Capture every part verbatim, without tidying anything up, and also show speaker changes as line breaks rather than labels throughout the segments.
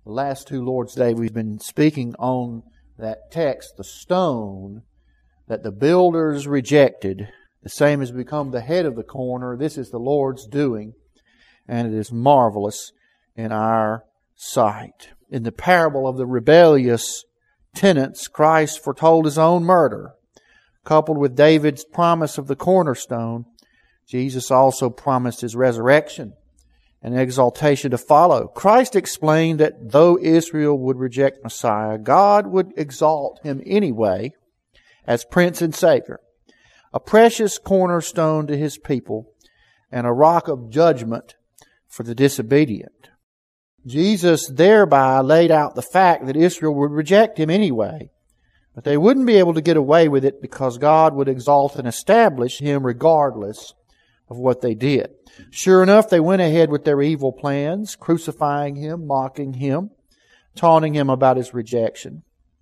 The last two Lord's Day we've been speaking on that text, the stone that the builders rejected, the same has become the head of the corner. This is the Lord's doing, and it is marvelous in our sight. In the parable of the rebellious tenants, Christ foretold His own murder. Coupled with David's promise of the cornerstone, Jesus also promised His resurrection and exaltation to follow. Christ explained that though Israel would reject Messiah, God would exalt Him anyway as Prince and Savior, a precious cornerstone to His people and a rock of judgment for the disobedient. Jesus thereby laid out the fact that Israel would reject Him anyway, but they wouldn't be able to get away with it because God would exalt and establish Him regardless of what they did. Sure enough, they went ahead with their evil plans, crucifying Him, mocking Him, taunting Him about His rejection.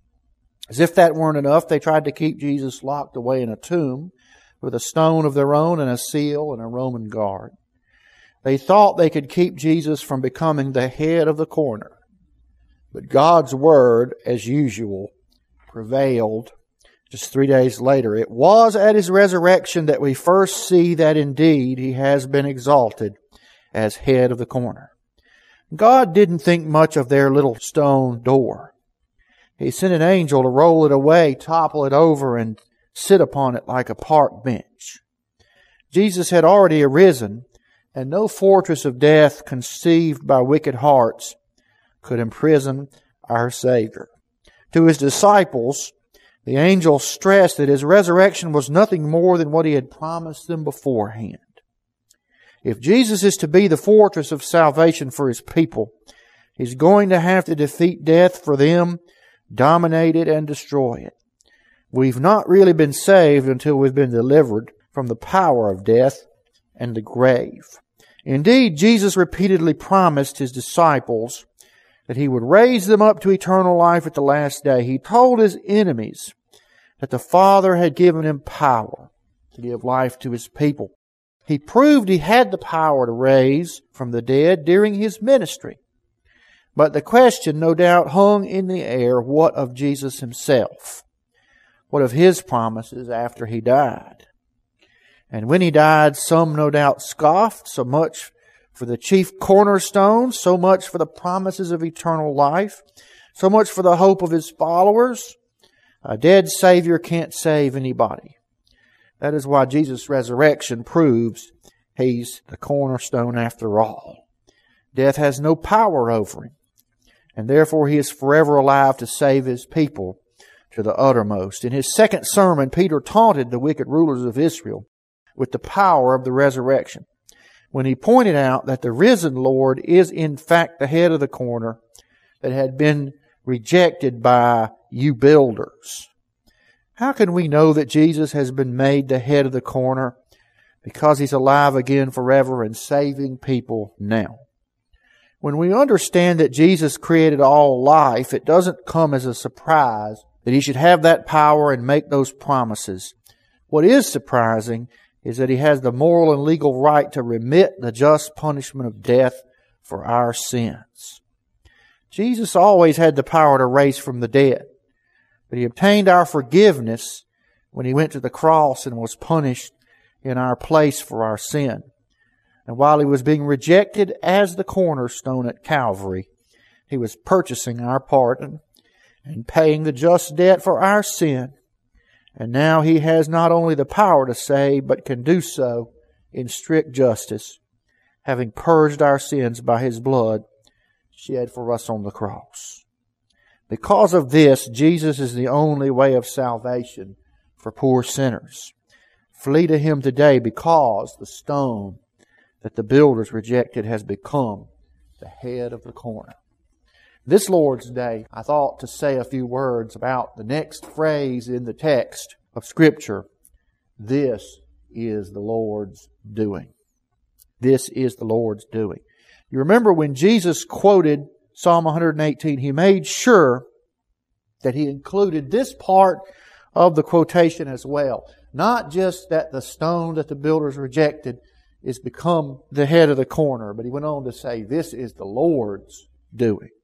As if that weren't enough, they tried to keep Jesus locked away in a tomb with a stone of their own and a seal and a Roman guard. They thought they could keep Jesus from becoming the head of the corner. But God's Word, as usual, prevailed. Just three days later, it was at His resurrection that we first see that indeed He has been exalted as head of the corner. God didn't think much of their little stone door. He sent an angel to roll it away, topple it over, and sit upon it like a park bench. Jesus had already arisen, and no fortress of death conceived by wicked hearts could imprison our Savior. To His disciples, the angel stressed that His resurrection was nothing more than what He had promised them beforehand. If Jesus is to be the fortress of salvation for His people, He's going to have to defeat death for them, dominate it, and destroy it. We've not really been saved until we've been delivered from the power of death and the grave. Indeed, Jesus repeatedly promised His disciples that He would raise them up to eternal life at the last day. He told His enemies that the Father had given Him power to give life to His people. He proved He had the power to raise from the dead during His ministry. But the question, no doubt, hung in the air, what of Jesus Himself? What of His promises after He died? And when He died, some no doubt scoffed, so much for the chief cornerstone, so much for the promises of eternal life, so much for the hope of His followers. A dead Savior can't save anybody. That is why Jesus' resurrection proves He's the cornerstone after all. Death has no power over Him, and therefore He is forever alive to save His people to the uttermost. In His second sermon, Peter taunted the wicked rulers of Israel with the power of the resurrection, when he pointed out that the risen Lord is in fact the head of the corner that had been rejected by you builders. How can we know that Jesus has been made the head of the corner? Because He's alive again forever and saving people now. When we understand that Jesus created all life, it doesn't come as a surprise that He should have that power and make those promises. What is surprising is that He has the moral and legal right to remit the just punishment of death for our sins. Jesus always had the power to raise from the dead, but He obtained our forgiveness when He went to the cross and was punished in our place for our sin. And while He was being rejected as the cornerstone at Calvary, He was purchasing our pardon and paying the just debt for our sin. And now He has not only the power to save, but can do so in strict justice, having purged our sins by His blood shed for us on the cross. Because of this, Jesus is the only way of salvation for poor sinners. Flee to Him today, because the stone that the builders rejected has become the head of the corner. This Lord's Day, I thought to say a few words about the next phrase in the text of Scripture. This is the Lord's doing. This is the Lord's doing. You remember when Jesus quoted Psalm one eighteen, He made sure that He included this part of the quotation as well. Not just that the stone that the builders rejected is become the head of the corner, but He went on to say, this is the Lord's doing.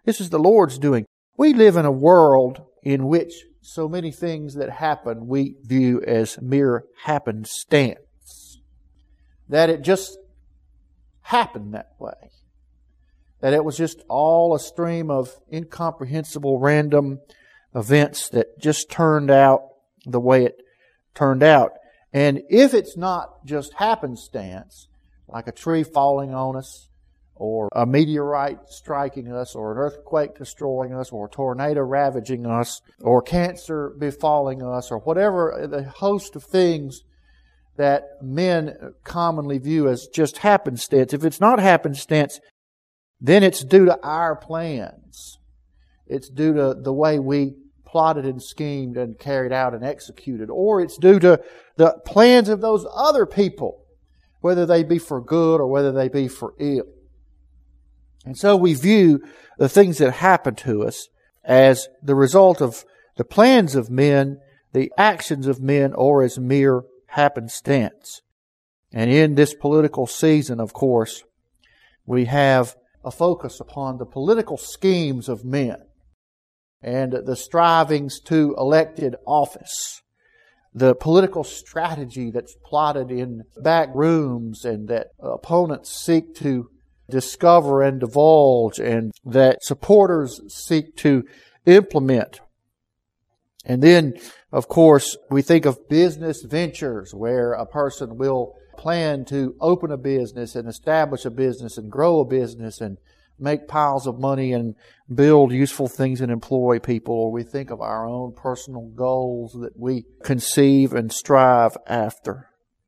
This is the Lord's doing. We live in a world in which so many things that happen we view as mere happenstance. That it just happened that way. That it was just all a stream of incomprehensible random events that just turned out the way it turned out. And if it's not just happenstance, like a tree falling on us, or a meteorite striking us, or an earthquake destroying us, or a tornado ravaging us, or cancer befalling us, or whatever the host of things that men commonly view as just happenstance. If it's not happenstance, then it's due to our plans. It's due to the way we plotted and schemed and carried out and executed. Or it's due to the plans of those other people, whether they be for good or whether they be for ill. And so we view the things that happen to us as the result of the plans of men, the actions of men, or as mere happenstance. And in this political season, of course, we have a focus upon the political schemes of men and the strivings to elected office, the political strategy that's plotted in back rooms and that opponents seek to discover and divulge and that supporters seek to implement. And then, of course, we think of business ventures where a person will plan to open a business and establish a business and grow a business and make piles of money and build useful things and employ people. Or we think of our own personal goals that we conceive and strive after.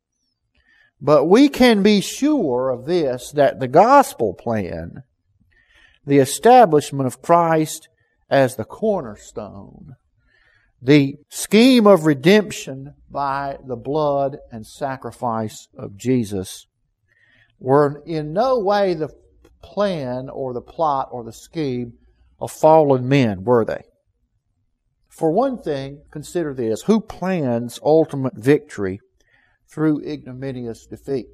But we can be sure of this, that the gospel plan, the establishment of Christ as the cornerstone, the scheme of redemption by the blood and sacrifice of Jesus, were in no way the plan or the plot or the scheme of fallen men, were they? For one thing, consider this: who plans ultimate victory through ignominious defeat?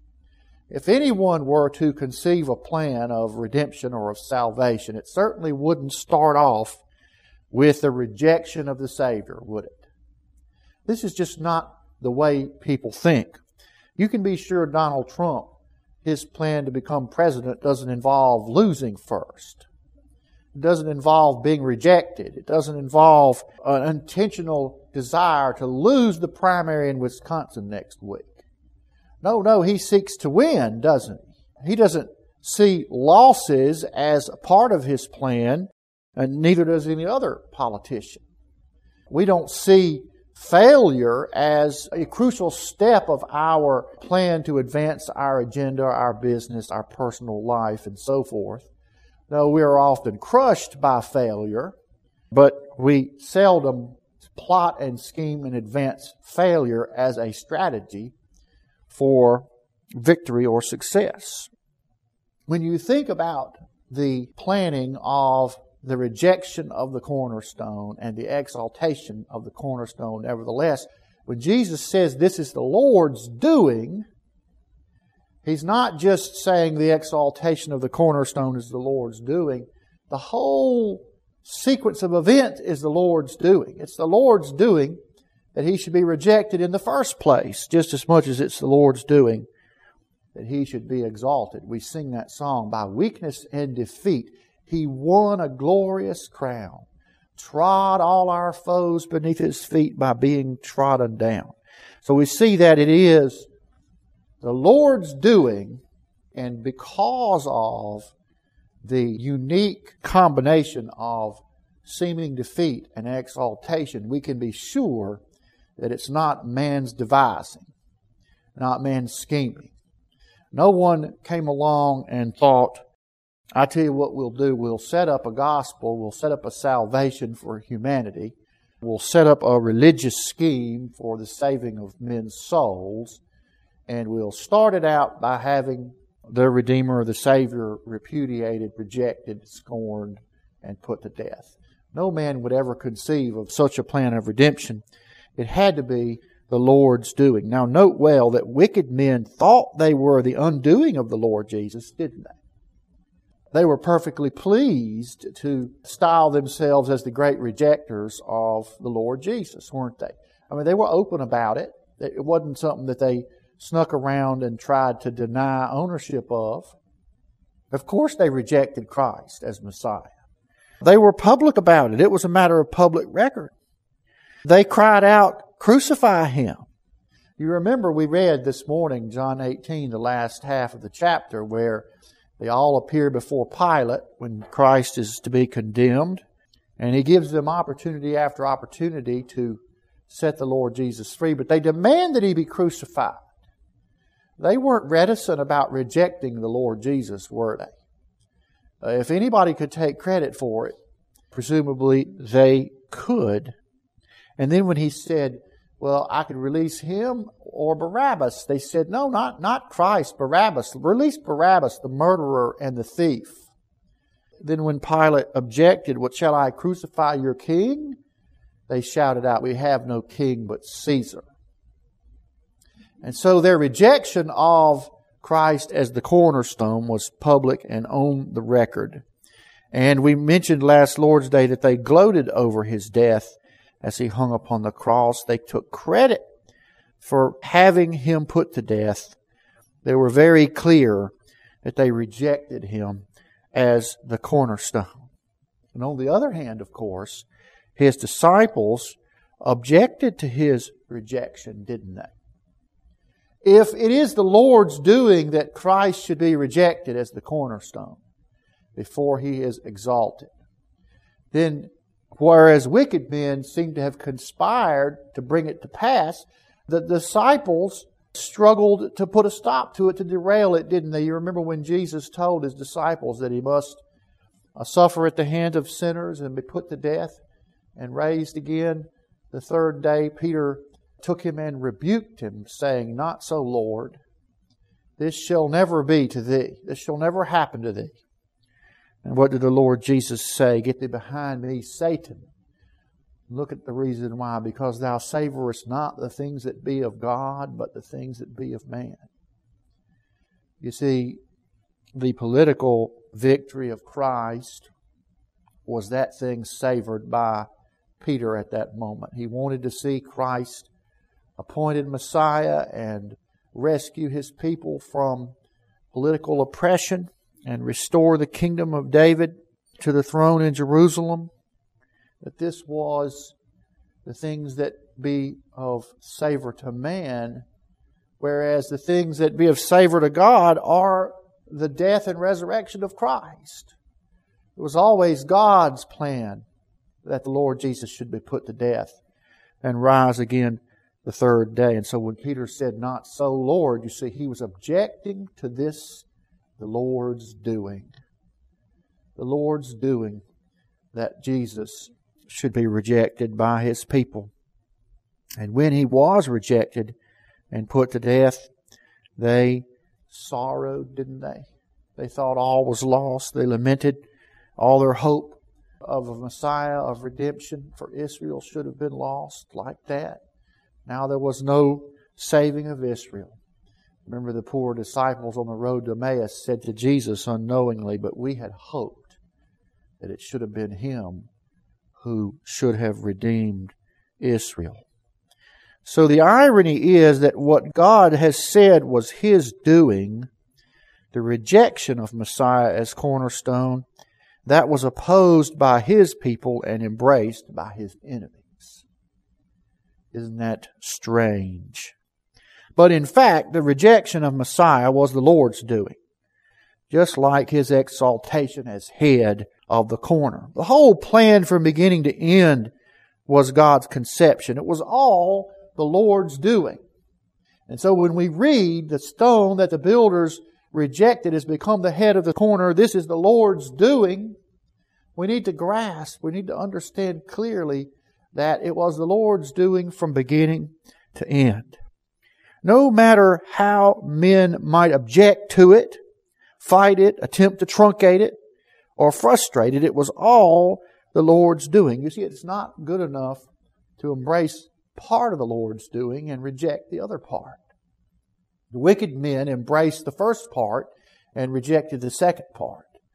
If anyone were to conceive a plan of redemption or of salvation, it certainly wouldn't start off with the rejection of the Savior, would it? This is just not the way people think. You can be sure Donald Trump, his plan to become president, doesn't involve losing first. It doesn't involve being rejected. It doesn't involve an intentional desire to lose the primary in Wisconsin next week. No, no, he seeks to win, doesn't he? He doesn't see losses as a part of his plan, and neither does any other politician. We don't see failure as a crucial step of our plan to advance our agenda, our business, our personal life, and so forth. No, we are often crushed by failure, but we seldom plot and scheme and advance failure as a strategy for victory or success. When you think about the planning of the rejection of the cornerstone and the exaltation of the cornerstone, nevertheless, when Jesus says this is the Lord's doing, He's not just saying the exaltation of the cornerstone is the Lord's doing. The whole sequence of events is the Lord's doing. It's the Lord's doing that He should be rejected in the first place, just as much as it's the Lord's doing that He should be exalted. We sing that song, by weakness and defeat, He won a glorious crown, trod all our foes beneath His feet by being trodden down. So we see that it is the Lord's doing, and because of the unique combination of seeming defeat and exaltation, we can be sure that it's not man's devising, not man's scheming. No one came along and thought, I tell you what we'll do, we'll set up a gospel, we'll set up a salvation for humanity, we'll set up a religious scheme for the saving of men's souls, and we'll start it out by having the Redeemer or the Savior repudiated, rejected, scorned, and put to death. No man would ever conceive of such a plan of redemption. It had to be the Lord's doing. Now note well that wicked men thought they were the undoing of the Lord Jesus, didn't they? They were perfectly pleased to style themselves as the great rejectors of the Lord Jesus, weren't they? I mean, they were open about it. It wasn't something that they snuck around and tried to deny ownership of. Of course, they rejected Christ as Messiah. They were public about it. It was a matter of public record. They cried out, "Crucify Him." You remember we read this morning, John eighteen, the last half of the chapter, where they all appear before Pilate when Christ is to be condemned. And he gives them opportunity after opportunity to set the Lord Jesus free. But they demand that He be crucified. They weren't reticent about rejecting the Lord Jesus, were they? Uh, if anybody could take credit for it, presumably they could. And then when He said, well, I could release Him or Barabbas, they said, no, not, not Christ, Barabbas. Release Barabbas, the murderer and the thief. Then when Pilate objected, what shall I crucify your king? They shouted out, we have no king but Caesar. And so their rejection of Christ as the cornerstone was public and on the record. And we mentioned last Lord's Day that they gloated over His death as He hung upon the cross. They took credit for having Him put to death. They were very clear that they rejected Him as the cornerstone. And on the other hand, of course, His disciples objected to His rejection, didn't they? If it is the Lord's doing that Christ should be rejected as the cornerstone before He is exalted, then whereas wicked men seem to have conspired to bring it to pass, the disciples struggled to put a stop to it, to derail it, didn't they? You remember when Jesus told His disciples that He must suffer at the hand of sinners and be put to death and raised again the third day. Peter took Him and rebuked Him, saying, "Not so, Lord. This shall never be to Thee. This shall never happen to Thee." And what did the Lord Jesus say? "Get Thee behind me, Satan." Look at the reason why. "Because Thou savorest not the things that be of God, but the things that be of man." You see, the political victory of Christ was that thing savored by Peter at that moment. He wanted to see Christ appointed Messiah and rescue His people from political oppression and restore the kingdom of David to the throne in Jerusalem. That this was the things that be of savor to man, whereas the things that be of savor to God are the death and resurrection of Christ. It was always God's plan that the Lord Jesus should be put to death and rise again the third day. And so when Peter said, "Not so, Lord," you see, he was objecting to this, the Lord's doing. The Lord's doing that Jesus should be rejected by His people. And when He was rejected and put to death, they sorrowed, didn't they? They thought all was lost. They lamented. All their hope of a Messiah, of redemption for Israel should have been lost like that. Now there was no saving of Israel. Remember, the poor disciples on the road to Emmaus said to Jesus unknowingly, "But we had hoped that it should have been Him who should have redeemed Israel." So the irony is that what God has said was His doing, the rejection of Messiah as cornerstone, that was opposed by His people and embraced by His enemies. Isn't that strange? But in fact, the rejection of Messiah was the Lord's doing, just like His exaltation as head of the corner. The whole plan from beginning to end was God's conception. It was all the Lord's doing. And so when we read the stone that the builders rejected has become the head of the corner, this is the Lord's doing, we need to grasp, we need to understand clearly that it was the Lord's doing from beginning to end. No matter how men might object to it, fight it, attempt to truncate it, or frustrate it, it was all the Lord's doing. You see, it's not good enough to embrace part of the Lord's doing and reject the other part. The wicked men embraced the first part and rejected the second part.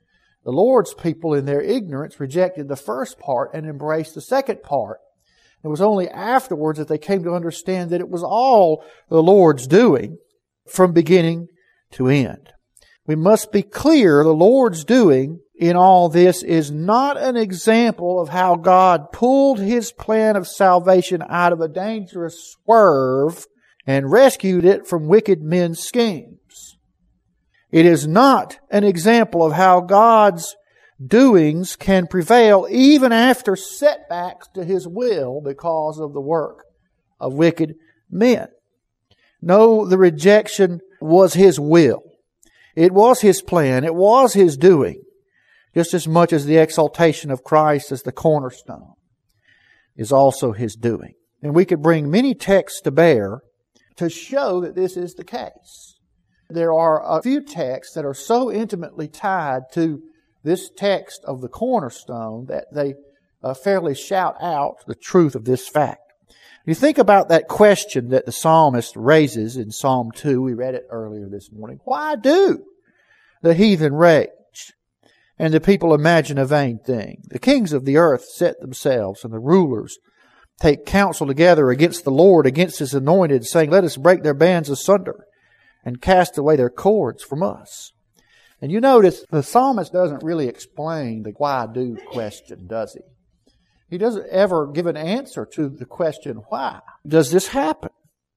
The Lord's people in their ignorance rejected the first part and embraced the second part. It was only afterwards that they came to understand that it was all the Lord's doing from beginning to end. We must be clear, the Lord's doing in all this is not an example of how God pulled His plan of salvation out of a dangerous swerve and rescued it from wicked men's schemes. It is not an example of how God's doings can prevail even after setbacks to His will because of the work of wicked men. No, the rejection was His will. It was His plan. It was His doing. Just as much as the exaltation of Christ as the cornerstone is also His doing. And we could bring many texts to bear to show that this is the case. There are a few texts that are so intimately tied to this text of the cornerstone that they uh, fairly shout out the truth of this fact. You think about that question that the psalmist raises in Psalm two. We read it earlier this morning. Why do the heathen rage and the people imagine a vain thing? The kings of the earth set themselves, and the rulers take counsel together against the Lord, against His anointed, saying, let us break their bands asunder and cast away their cords from us. And you notice the psalmist doesn't really explain the why do question, does he? He doesn't ever give an answer to the question, why does this happen?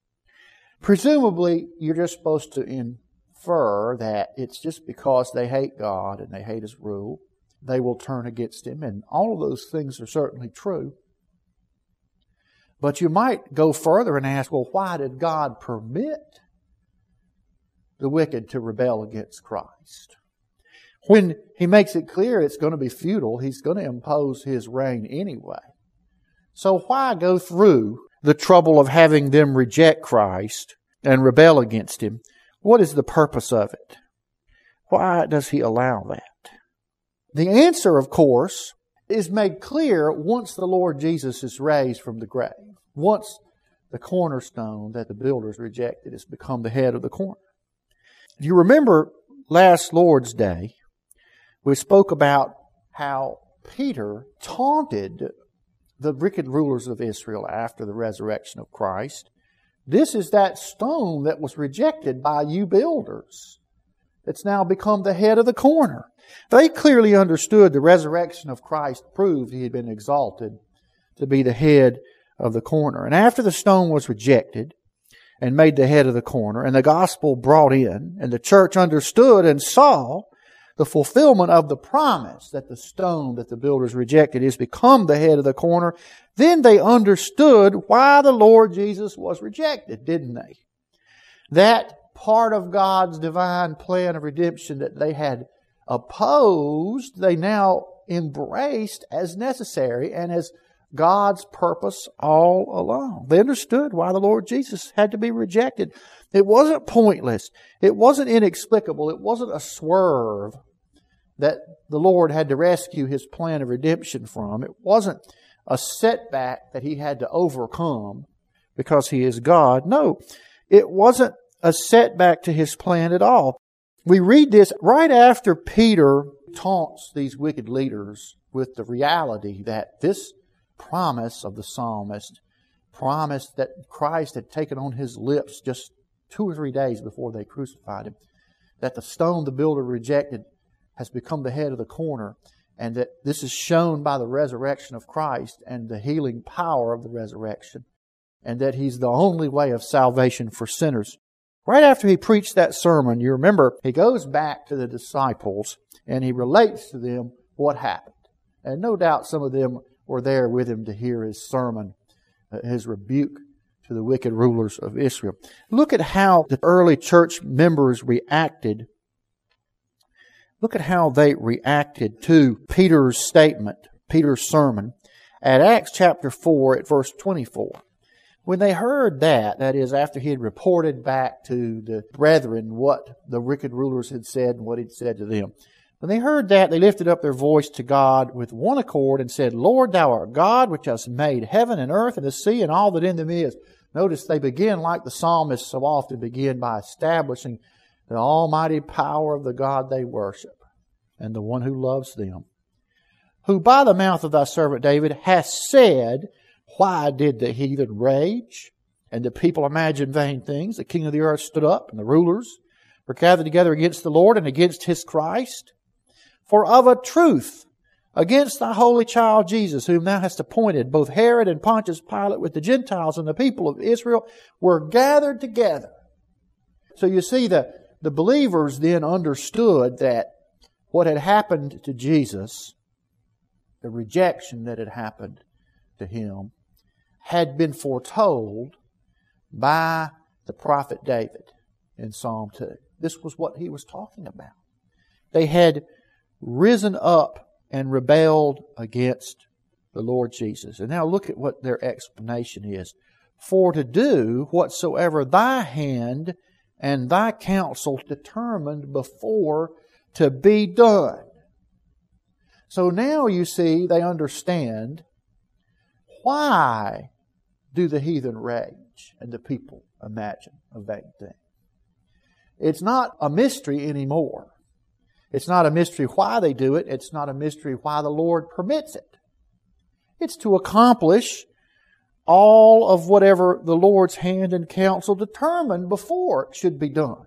Presumably, you're just supposed to infer that it's just because they hate God and they hate His rule. They will turn against Him, and all of those things are certainly true. But you might go further and ask, well, why did God permit the wicked to rebel against Christ? When He makes it clear it's going to be futile, He's going to impose His reign anyway. So why go through the trouble of having them reject Christ and rebel against Him? What is the purpose of it? Why does He allow that? The answer, of course, is made clear once the Lord Jesus is raised from the grave. Once the cornerstone that the builders rejected has become the head of the corner. If you remember last Lord's Day, we spoke about how Peter taunted the wicked rulers of Israel after the resurrection of Christ. This is that stone that was rejected by you builders. It's now become the head of the corner. They clearly understood the resurrection of Christ proved He had been exalted to be the head of the corner. And after the stone was rejected and made the head of the corner, and the gospel brought in, and the church understood and saw the fulfillment of the promise that the stone that the builders rejected is become the head of the corner, then they understood why the Lord Jesus was rejected, didn't they? That part of God's divine plan of redemption that they had opposed, they now embraced as necessary and as God's purpose all along. They understood why the Lord Jesus had to be rejected. It wasn't pointless. It wasn't inexplicable. It wasn't a swerve that the Lord had to rescue His plan of redemption from. It wasn't a setback that He had to overcome because He is God. No, it wasn't a setback to His plan at all. We read this right after Peter taunts these wicked leaders with the reality that this promise of the psalmist, promise that Christ had taken on His lips just two or three days before they crucified Him, that the stone the builder rejected has become the head of the corner, and that this is shown by the resurrection of Christ and the healing power of the resurrection, and that He's the only way of salvation for sinners. Right after he preached that sermon, you remember, he goes back to the disciples and he relates to them what happened. And no doubt some of them were there with him to hear his sermon, his rebuke to the wicked rulers of Israel. Look at how the early church members reacted. Look at how they reacted to Peter's statement, Peter's sermon, at Acts chapter four at verse twenty-four. When they heard that, that is, after he had reported back to the brethren what the wicked rulers had said and what he'd said to them, when they heard that, they lifted up their voice to God with one accord and said, Lord, Thou art God, which hast made heaven and earth and the sea and all that in them is. Notice they begin, like the psalmists so often begin, by establishing the almighty power of the God they worship. and the one who loves them, who by the mouth of thy servant David hath said, why did the heathen rage, and the people imagine vain things? The king of the earth stood up, and the rulers were gathered together against the Lord and against His Christ. For of a truth, against thy holy child Jesus, whom thou hast appointed, both Herod and Pontius Pilate with the Gentiles and the people of Israel were gathered together. So you see, the, the believers then understood that what had happened to Jesus, the rejection that had happened to Him, had been foretold by the prophet David in Psalm two. This was what he was talking about. They had risen up and rebelled against the Lord Jesus. And now look at what their explanation is. For to do whatsoever thy hand and thy counsel determined before to be done. So now you see, they understand why do the heathen rage and the people imagine a vain thing. It's not a mystery anymore. It's not a mystery why they do it. It's not a mystery why the Lord permits it. It's to accomplish all of whatever the Lord's hand and counsel determined before it should be done.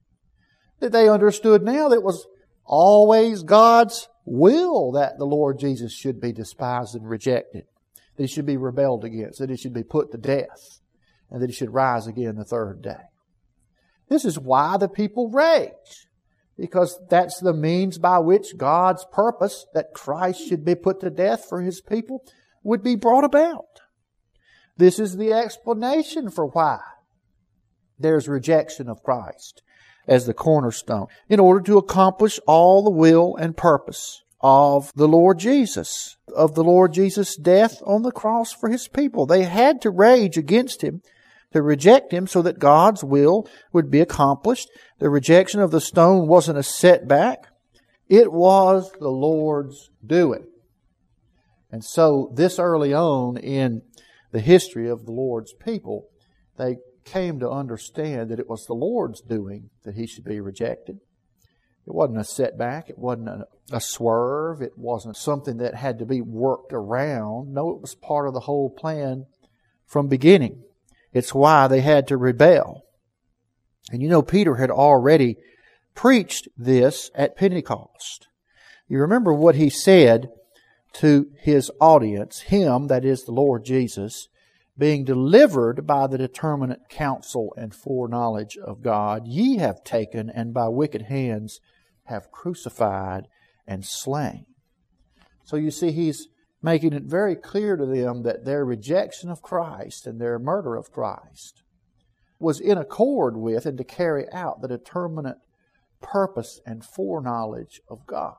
That they understood now that it was always God's will that the Lord Jesus should be despised and rejected, that He should be rebelled against, that He should be put to death, and that He should rise again the third day. This is why the people rage, because that's the means by which God's purpose that Christ should be put to death for His people would be brought about. This is the explanation for why there's rejection of Christ as the cornerstone, in order to accomplish all the will and purpose of the Lord Jesus, of the Lord Jesus' death on the cross for His people. They had to rage against Him, to reject Him, so that God's will would be accomplished. The rejection of the stone wasn't a setback. It was the Lord's doing. And so this early on in the history of the Lord's people, they came to understand that it was the Lord's doing that He should be rejected. It wasn't a setback. It wasn't a, a swerve. It wasn't something that had to be worked around. No, it was part of the whole plan from beginning. It's why they had to rebel. And you know, Peter had already preached this at Pentecost. You remember what he said to his audience, Him, that is the Lord Jesus, being delivered by the determinate counsel and foreknowledge of God, ye have taken and by wicked hands have crucified and slain. So you see, he's making it very clear to them that their rejection of Christ and their murder of Christ was in accord with and to carry out the determinate purpose and foreknowledge of God.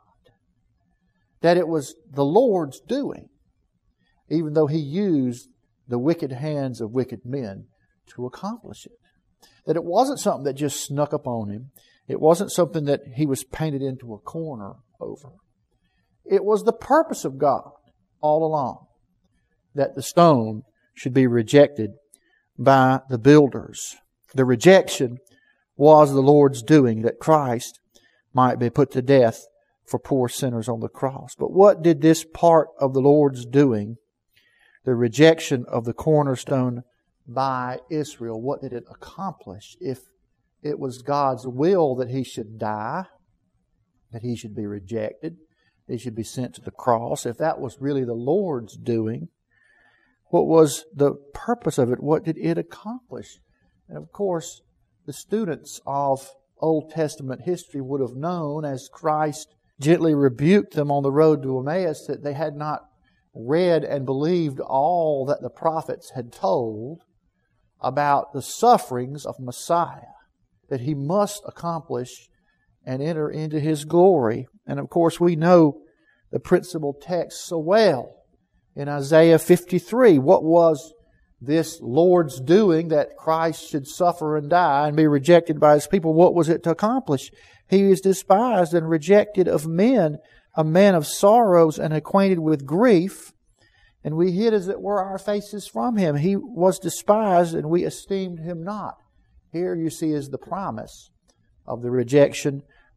That it was the Lord's doing, even though He used the wicked hands of wicked men to accomplish it. That it wasn't something that just snuck up on Him. It wasn't something that He was painted into a corner over. It was the purpose of God all along that the stone should be rejected by the builders. The rejection was the Lord's doing, that Christ might be put to death for poor sinners on the cross. But what did this part of the Lord's doing, the rejection of the cornerstone by Israel, what did it accomplish? If it was God's will that He should die, that He should be rejected, He should be sent to the cross, if that was really the Lord's doing, what was the purpose of it? What did it accomplish? And of course, the students of Old Testament history would have known, as Christ gently rebuked them on the road to Emmaus, that they had not read and believed all that the prophets had told about the sufferings of Messiah, that He must accomplish and enter into His glory. And of course, we know the principal text so well in Isaiah fifty-three. What was this Lord's doing, that Christ should suffer and die and be rejected by His people? What was it to accomplish? He is despised and rejected of men, a man of sorrows and acquainted with grief, and we hid as it were our faces from Him. He was despised and we esteemed Him not. Here you see is the promise of the rejection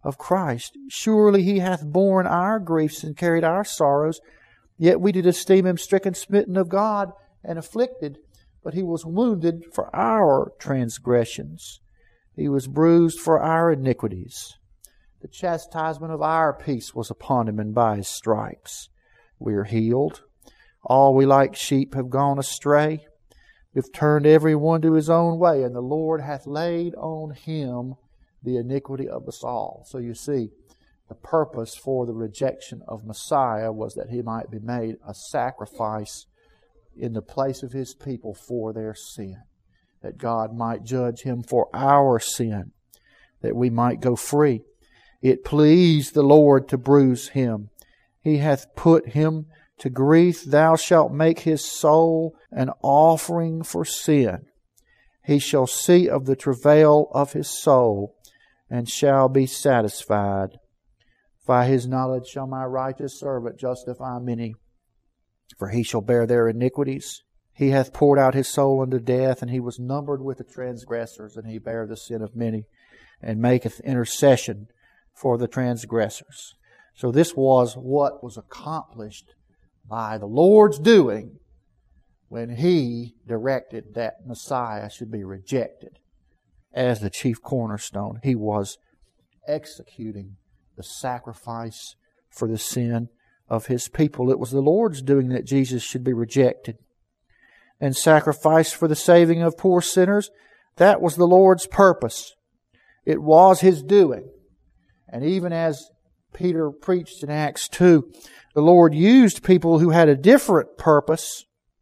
of Christ. Surely He hath borne our griefs and carried our sorrows. Yet we did esteem Him stricken, smitten of God, and afflicted. But He was wounded for our transgressions. He was bruised for our iniquities. The chastisement of our peace was upon Him, and by His stripes we are healed. All we like sheep have gone astray. We've turned every one to his own way, and the Lord hath laid on Him the iniquity of us all. So you see, the purpose for the rejection of Messiah was that He might be made a sacrifice in the place of His people for their sin. That God might judge Him for our sin, that we might go free. It pleased the Lord to bruise Him. He hath put Him to grief. Thou shalt make His soul an offering for sin. He shall see of the travail of His soul, and shall be satisfied. By His knowledge shall my righteous servant justify many, for he shall bear their iniquities. He hath poured out His soul unto death, and He was numbered with the transgressors, and He bare the sin of many, and maketh intercession for the transgressors. So this was what was accomplished by the Lord's doing when He directed that Messiah should be rejected as the chief cornerstone. He was executing the sacrifice for the sin of His people. It was the Lord's doing that Jesus should be rejected and sacrificed for the saving of poor sinners. That was the Lord's purpose. It was His doing. And even as Peter preached in Acts two, the Lord used people who had a different purpose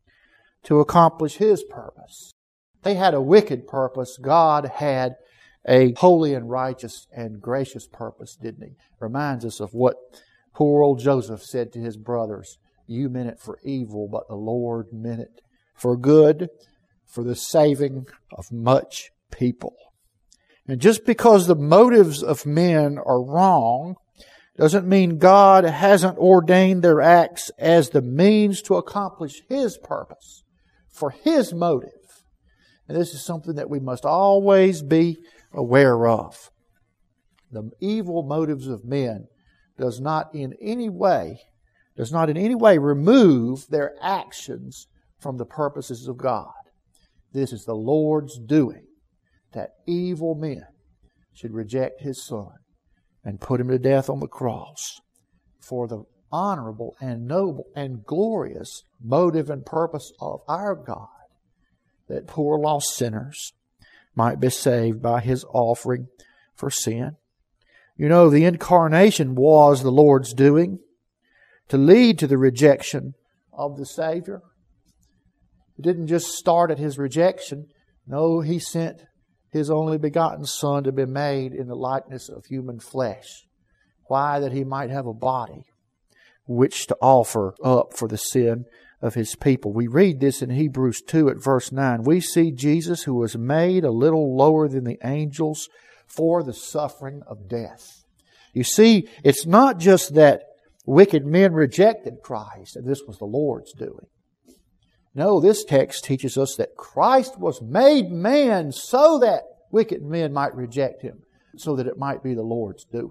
to accomplish His purpose. They had a wicked purpose. God had a holy and righteous and gracious purpose, didn't He? Reminds us of what poor old Joseph said to his brothers. You meant it for evil, but the Lord meant it for good, for the saving of much people. And just because the motives of men are wrong doesn't mean God hasn't ordained their acts as the means to accomplish His purpose, for His motive. And this is something that we must always be aware of. The evil motives of men does not in any way, does not in any way remove their actions from the purposes of God. This is the Lord's doing, that evil men should reject His Son and put Him to death on the cross for the honorable and noble and glorious motive and purpose of our God, that poor lost sinners might be saved by His offering for sin. You know, the incarnation was the Lord's doing to lead to the rejection of the Savior. It didn't just start at His rejection. No, He sent His only begotten Son to be made in the likeness of human flesh. Why? That He might have a body which to offer up for the sin of His people. We read this in Hebrews two at verse nine. We see Jesus, who was made a little lower than the angels for the suffering of death. You see, it's not just that wicked men rejected Christ, and this was the Lord's doing. No, this text teaches us that Christ was made man so that wicked men might reject Him, so that it might be the Lord's doing.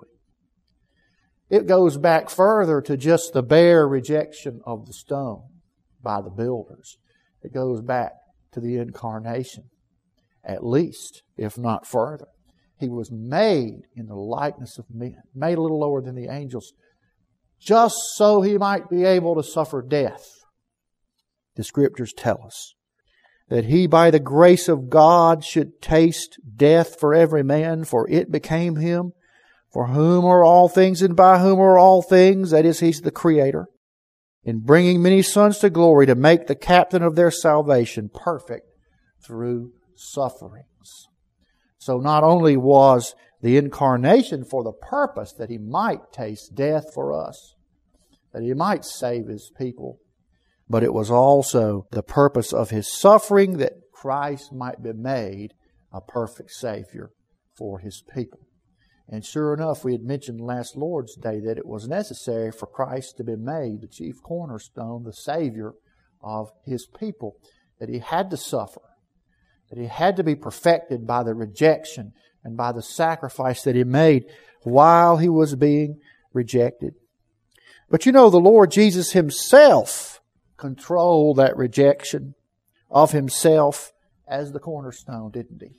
It goes back further to just the bare rejection of the stone by the builders. It goes back to the incarnation, at least, if not further. He was made in the likeness of men, made a little lower than the angels, just so He might be able to suffer death. The Scriptures tell us that He, by the grace of God, should taste death for every man, for it became Him, for whom are all things and by whom are all things, that is, He's the Creator, in bringing many sons to glory, to make the captain of their salvation perfect through sufferings. So not only was the incarnation for the purpose that He might taste death for us, that He might save His people, but it was also the purpose of His suffering that Christ might be made a perfect Savior for His people. And sure enough, we had mentioned last Lord's Day that it was necessary for Christ to be made the chief cornerstone, the Savior of His people, that He had to suffer, that He had to be perfected by the rejection and by the sacrifice that He made while He was being rejected. But you know, the Lord Jesus Himself controlled that rejection of Himself as the cornerstone, didn't He?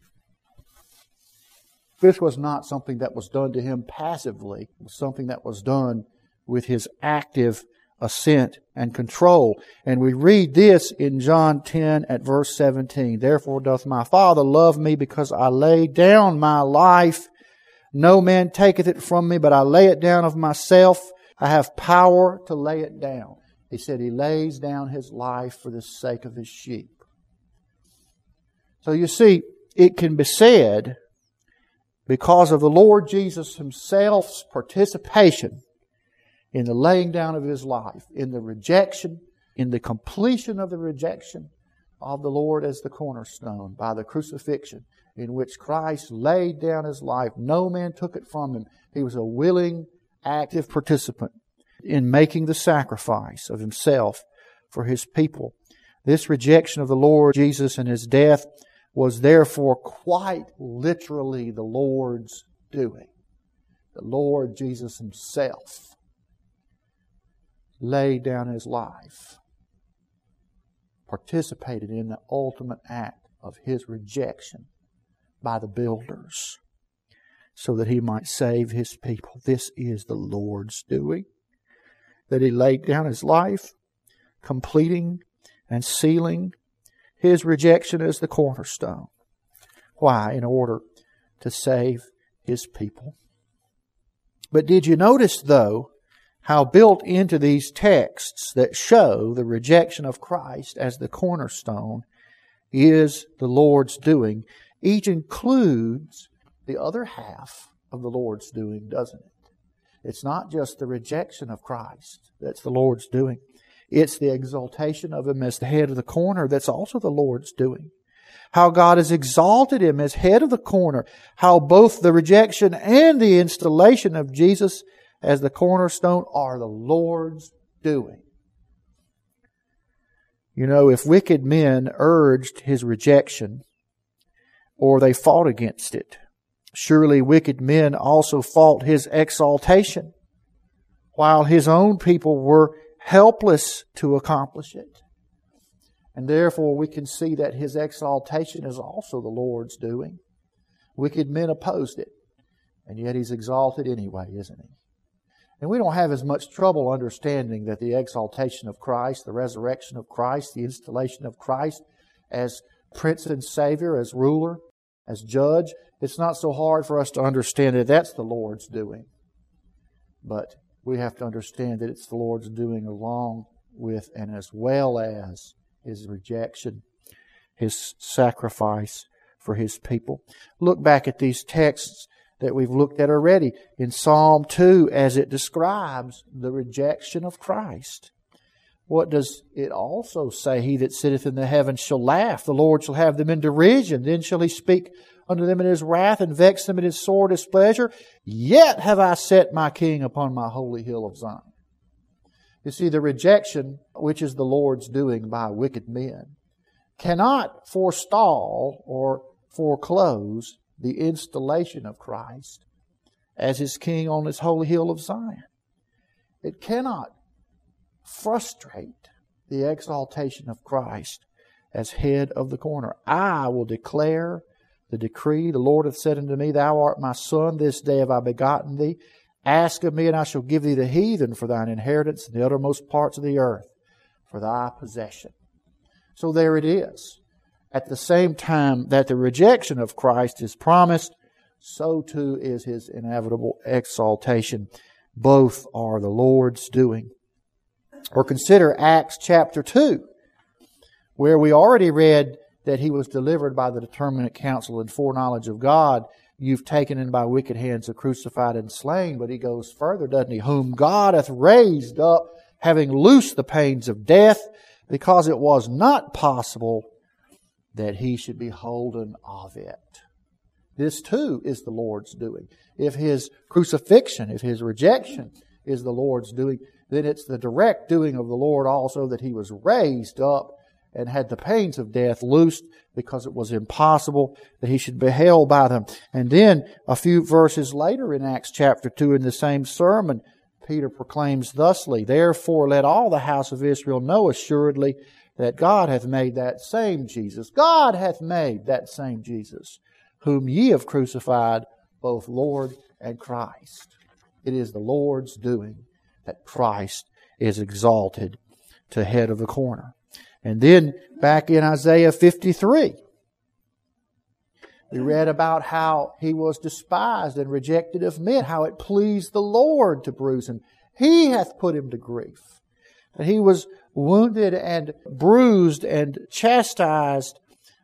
This was not something that was done to Him passively. It was something that was done with His active assent and control. And we read this in John ten at verse seventeen. Therefore doth my Father love me, because I lay down my life. No man taketh it from me, but I lay it down of myself. I have power to lay it down. He said He lays down His life for the sake of His sheep. So you see, it can be said, because of the Lord Jesus Himself's participation in the laying down of His life, in the rejection, in the completion of the rejection of the Lord as the cornerstone by the crucifixion, in which Christ laid down His life. No man took it from Him. He was a willing, active participant in making the sacrifice of Himself for His people. This rejection of the Lord Jesus and His death was therefore quite literally the Lord's doing. The Lord Jesus Himself laid down His life, participated in the ultimate act of His rejection by the builders, so that He might save His people. This is the Lord's doing, that He laid down His life, completing and sealing His rejection as the cornerstone. Why? In order to save His people. But did you notice, though, how built into these texts that show the rejection of Christ as the cornerstone is the Lord's doing, each includes the other half of the Lord's doing, doesn't it? It's not just the rejection of Christ that's the Lord's doing. It's the exaltation of Him as the head of the corner that's also the Lord's doing. How God has exalted Him as head of the corner. How both the rejection and the installation of Jesus as the cornerstone are the Lord's doing. You know, if wicked men urged His rejection, or they fought against it, surely wicked men also fought His exaltation, while His own people were helpless to accomplish it. And therefore we can see that His exaltation is also the Lord's doing. Wicked men opposed it, and yet He's exalted anyway, isn't He? And we don't have as much trouble understanding that the exaltation of Christ, the resurrection of Christ, the installation of Christ as Prince and Savior, as ruler, as judge, it's not so hard for us to understand that that's the Lord's doing. But we have to understand that it's the Lord's doing along with and as well as His rejection, His sacrifice for His people. Look back at these texts that we've looked at already in Psalm two as it describes the rejection of Christ. What does it also say? He that sitteth in the heavens shall laugh. The Lord shall have them in derision. Then shall He speak unto them in His wrath and vex them in His sore displeasure. Yet have I set my King upon my holy hill of Zion. You see, the rejection, which is the Lord's doing by wicked men, cannot forestall or foreclose the installation of Christ as His King on His holy hill of Zion. It cannot frustrate the exaltation of Christ as head of the corner. I will declare the decree. The Lord hath said unto me, Thou art my Son, this day have I begotten thee. Ask of me, and I shall give thee the heathen for thine inheritance, and the uttermost parts of the earth for thy possession. So there it is. At the same time that the rejection of Christ is promised, so too is His inevitable exaltation. Both are the Lord's doing. Or consider Acts chapter two, where we already read that He was delivered by the determinate counsel and foreknowledge of God. You've taken in by wicked hands are crucified and slain. But He goes further, doesn't He? Whom God hath raised up, having loosed the pains of death, because it was not possible that He should be holden of it. This too is the Lord's doing. If His crucifixion, if His rejection is the Lord's doing, then it's the direct doing of the Lord also that He was raised up and had the pains of death loosed, because it was impossible that he should be held by them. And then a few verses later in Acts chapter two, in the same sermon, Peter proclaims thusly, "Therefore let all the house of Israel know assuredly that God hath made that same Jesus, God hath made that same Jesus, whom ye have crucified, both Lord and Christ." It is the Lord's doing that Christ is exalted to head of the corner. And then back in Isaiah fifty-three, we read about how he was despised and rejected of men, how it pleased the Lord to bruise him. He hath put him to grief. That he was wounded and bruised and chastised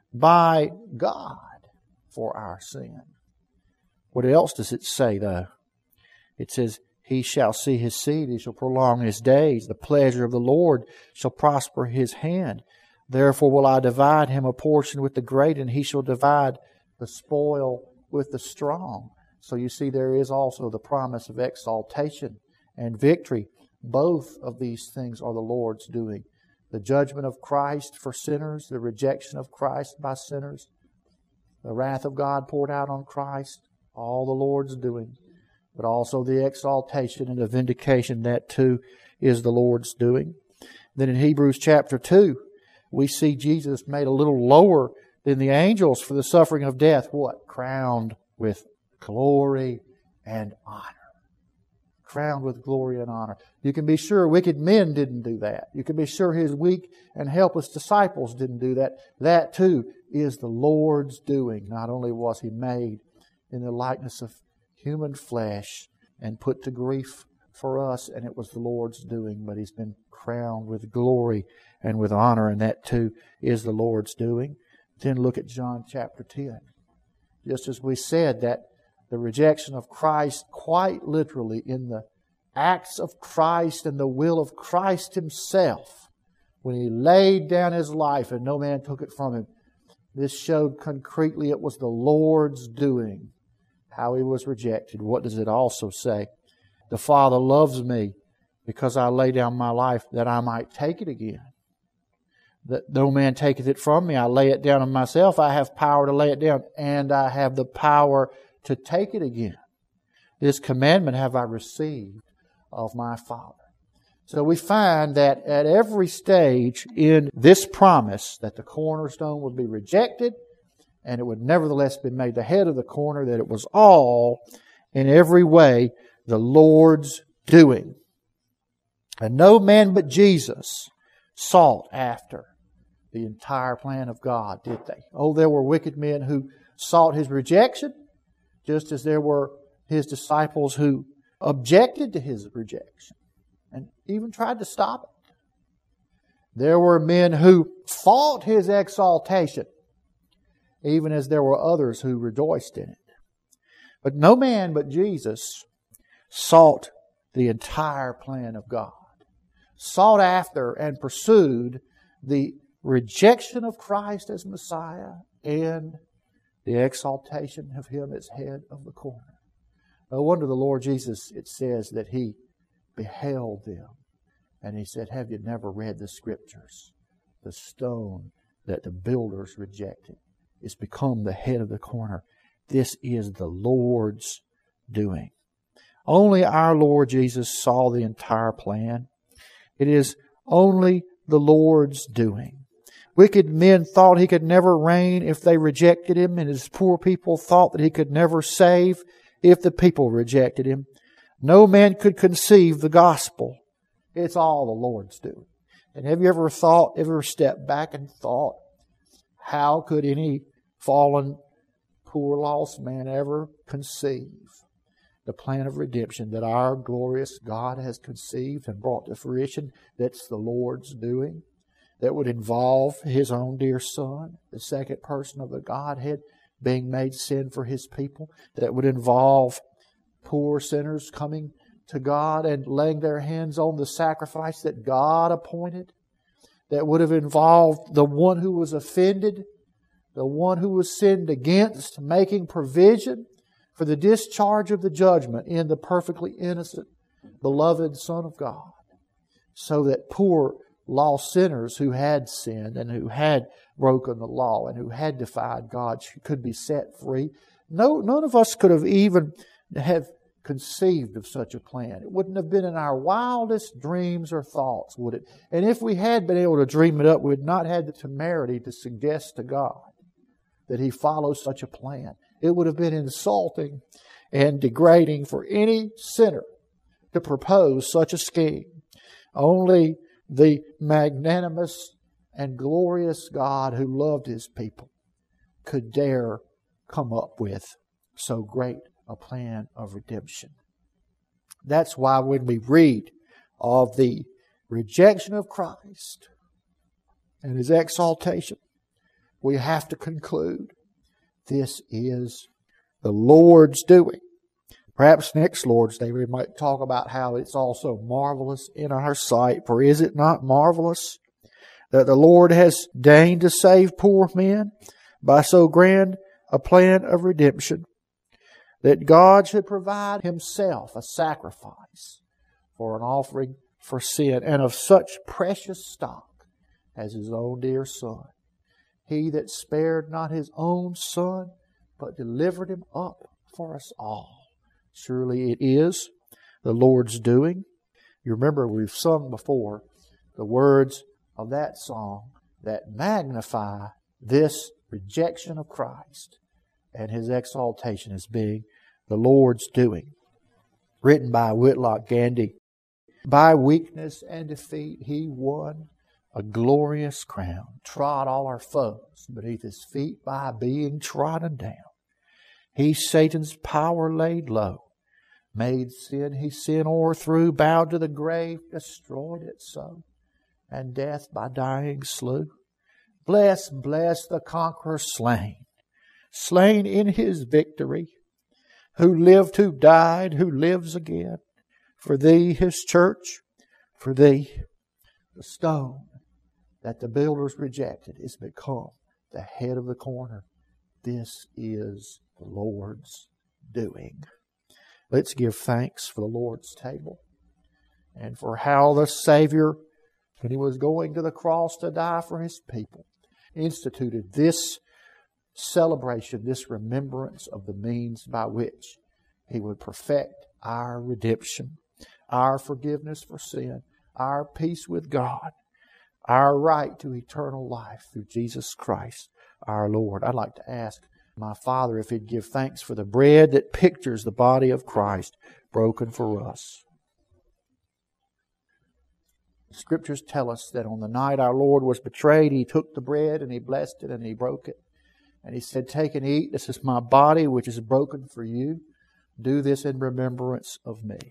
by God for our sin. What else does it say, though? It says, "He shall see his seed, he shall prolong his days. The pleasure of the Lord shall prosper his hand. Therefore will I divide him a portion with the great, and he shall divide the spoil with the strong." So you see, there is also the promise of exaltation and victory. Both of these things are the Lord's doing. The judgment of Christ for sinners, the rejection of Christ by sinners, the wrath of God poured out on Christ, all the Lord's doing. But also the exaltation and the vindication, that too is the Lord's doing. Then in Hebrews chapter two, we see Jesus made a little lower than the angels for the suffering of death. What? Crowned with glory and honor. Crowned with glory and honor. You can be sure wicked men didn't do that. You can be sure His weak and helpless disciples didn't do that. That too is the Lord's doing. Not only was He made in the likeness of human flesh and put to grief for us, and it was the Lord's doing, but He's been crowned with glory and with honor, and that too is the Lord's doing. Then look at John chapter ten. Just as we said that the rejection of Christ, quite literally in the acts of Christ and the will of Christ Himself, when He laid down His life and no man took it from Him, this showed concretely it was the Lord's doing, how He was rejected. What does it also say? The Father loves me because I lay down my life that I might take it again. That no man taketh it from me, I lay it down of myself. I have power to lay it down, and I have the power to take it again. This commandment have I received of my Father. So we find that at every stage in this promise that the cornerstone would be rejected and it would nevertheless be made the head of the corner, that it was all in every way the Lord's doing. And no man but Jesus sought after the entire plan of God, did they? Oh, there were wicked men who sought His rejection, just as there were His disciples who objected to His rejection and even tried to stop it. There were men who fought His exaltation, even as there were others who rejoiced in it. But no man but Jesus sought the entire plan of God, sought after and pursued the rejection of Christ as Messiah and the exaltation of Him as head of the corner. No wonder the Lord Jesus, it says that He beheld them and He said, "Have you never read the Scriptures? The stone that the builders rejected is become the head of the corner. This is the Lord's doing." Only our Lord Jesus saw the entire plan. It is only the Lord's doing. Wicked men thought He could never reign if they rejected Him, and His poor people thought that He could never save if the people rejected Him. No man could conceive the gospel. It's all the Lord's doing. And have you ever thought, ever stepped back and thought, how could any fallen, poor, lost man ever conceive the plan of redemption that our glorious God has conceived and brought to fruition? That's the Lord's doing. That would involve His own dear Son, the second person of the Godhead, being made sin for His people. That would involve poor sinners coming to God and laying their hands on the sacrifice that God appointed. That would have involved the one who was offended, the one who was sinned against, making provision for the discharge of the judgment in the perfectly innocent, beloved Son of God, so that poor, lost sinners who had sinned and who had broken the law and who had defied God could be set free. No, none of us could have even have conceived of such a plan. It wouldn't have been in our wildest dreams or thoughts, would it? And if we had been able to dream it up, we would not have the temerity to suggest to God that He follows such a plan. It would have been insulting and degrading for any sinner to propose such a scheme. Only the magnanimous and glorious God who loved His people could dare come up with so great a plan of redemption. That's why when we read of the rejection of Christ and His exaltation, we have to conclude this is the Lord's doing. Perhaps next Lord's Day we might talk about how it's also marvelous in our sight. For is it not marvelous that the Lord has deigned to save poor men by so grand a plan of redemption, that God should provide Himself a sacrifice for an offering for sin, and of such precious stock as His own dear Son. He that spared not His own Son, but delivered Him up for us all. Surely it is the Lord's doing. You remember we've sung before the words of that song that magnify this rejection of Christ and His exaltation as being the Lord's doing. Written by Whitlock Gandy. By weakness and defeat He won a glorious crown, trod all our foes beneath His feet by being trodden down. He Satan's power laid low, made sin He sin o'erthrew, bowed to the grave, destroyed it so, and death by dying slew. Bless, bless the conqueror slain, slain in His victory, who lived, who died, who lives again, for Thee, His church, for Thee. The stone that the builders rejected is become the head of the corner. This is the Lord's doing. Let's give thanks for the Lord's table and for how the Savior, when He was going to the cross to die for His people, instituted this celebration, this remembrance of the means by which He would perfect our redemption, our forgiveness for sin, our peace with God, our right to eternal life through Jesus Christ our Lord. I'd like to ask my Father if He'd give thanks for the bread that pictures the body of Christ broken for us. The Scriptures tell us that on the night our Lord was betrayed, He took the bread and He blessed it and He broke it. And He said, "Take and eat. This is my body which is broken for you. Do this in remembrance of me."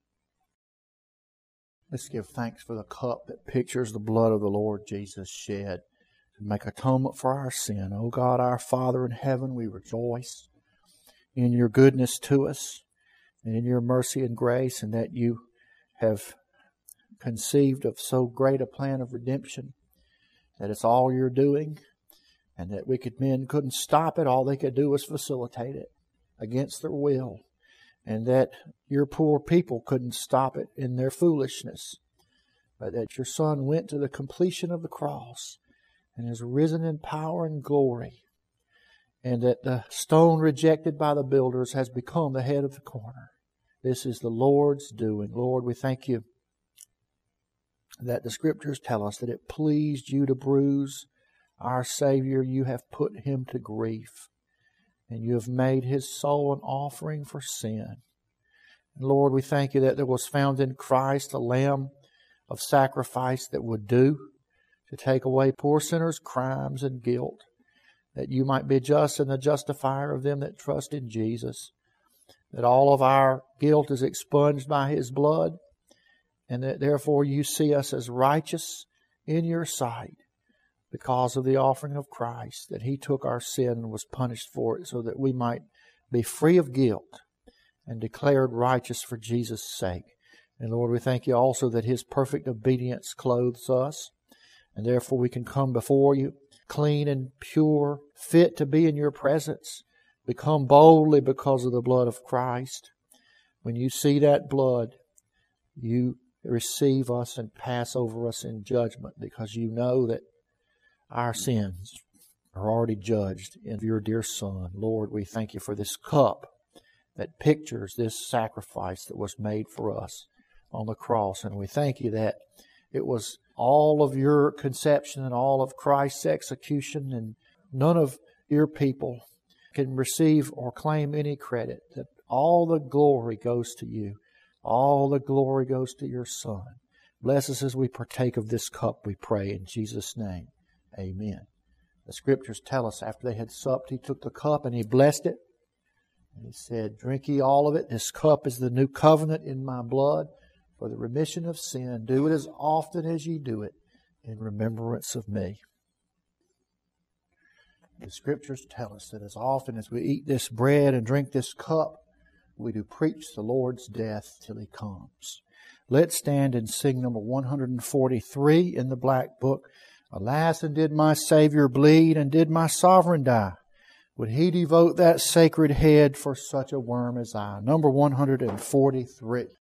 Let's give thanks for the cup that pictures the blood of the Lord Jesus shed to make atonement for our sin. O God, our Father in heaven, we rejoice in Your goodness to us and in Your mercy and grace, and that You have conceived of so great a plan of redemption, that it's all You're doing, and that wicked men couldn't stop it. All they could do was facilitate it against their will, and that Your poor people couldn't stop it in their foolishness, but that Your Son went to the completion of the cross and is risen in power and glory, and that the stone rejected by the builders has become the head of the corner. This is the Lord's doing. Lord, we thank You that the Scriptures tell us that it pleased You to bruise our Savior. You have put Him to grief, and You have made His soul an offering for sin. And Lord, we thank You that there was found in Christ a lamb of sacrifice that would do to take away poor sinners' crimes and guilt, that You might be just and the justifier of them that trust in Jesus, that all of our guilt is expunged by His blood, and that therefore You see us as righteous in Your sight because of the offering of Christ, that He took our sin and was punished for it so that we might be free of guilt and declared righteous for Jesus' sake. And Lord, we thank You also that His perfect obedience clothes us, and therefore we can come before You clean and pure, fit to be in Your presence. We come boldly because of the blood of Christ. When You see that blood, You receive us and pass over us in judgment, because you know that our sins are already judged in your dear Son. Lord, we thank you for this cup that pictures this sacrifice that was made for us on the cross. And we thank you that it was all of your conception and all of Christ's execution, and none of your people can receive or claim any credit. That all the glory goes to you. All the glory goes to your Son. Bless us as we partake of this cup, we pray in Jesus' name. Amen. The Scriptures tell us after they had supped, He took the cup and He blessed it. And He said, "Drink ye all of it. This cup is the new covenant in my blood for the remission of sin. Do it as often as ye do it in remembrance of me." The Scriptures tell us that as often as we eat this bread and drink this cup, we do preach the Lord's death till He comes. Let's stand and sing number one forty-three in the Black Book. Alas, and did my Savior bleed, and did my Sovereign die? Would He devote that sacred head for such a worm as I? Number one forty-three.